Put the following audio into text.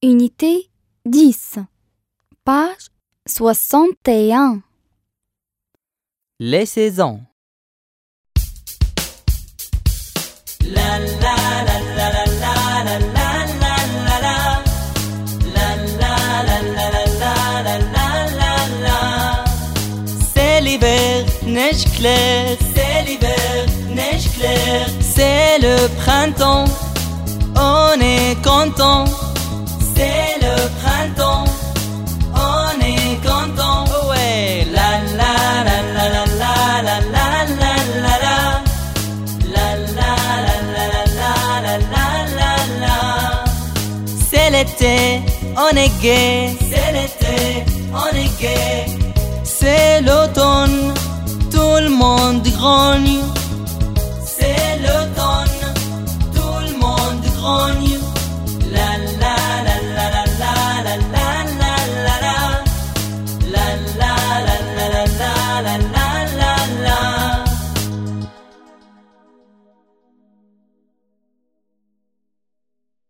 Unité 10, page 61. Les saisons. La la la la la la la la la la la. La la la la la la la la la. C'est l'hiver, neige claire. C'est l'hiver, neige claire. C'est le printemps, on est content. C'est le printemps, on est content. Oh ouais, la la la la la la la la la la la. La la la la la la la la la. C'est l'été, on est gai. C'est l'été, on est gai. C'est l'automne, tout le monde grogne.